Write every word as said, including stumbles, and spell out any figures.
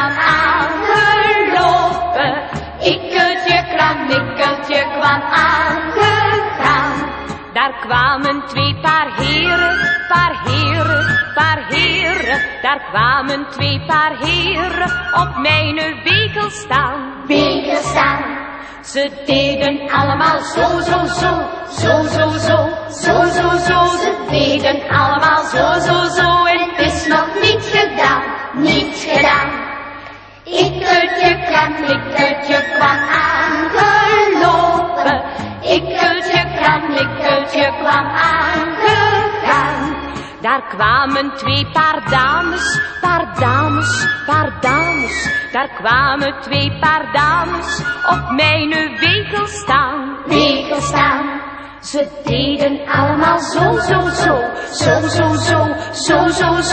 kwam aangelopen. Ikkeltje, kramikkeltje kwam aangegaan. Daar kwamen twee paar heren, paar heren, paar heren. Daar kwamen twee paar heren op mijn wegel staan. Wegel staan. Ze deden allemaal zo, zo, zo, zo, zo, zo, zo, zo, zo. Ze deden allemaal zo, zo, zo. En het is nog niet gedaan, niet gedaan. Ikkeltje, kramikkeltje kwam aangelopen. Ikkeltje, kramikkeltje kwam aangegaan. Daar kwamen twee paar dames, paar dames, paar dames. Daar kwamen twee paar dames op mijn wegel staan. Wegel staan. Ze deden allemaal zo, zo, zo, zo, zo, zo, zo, zo, zo.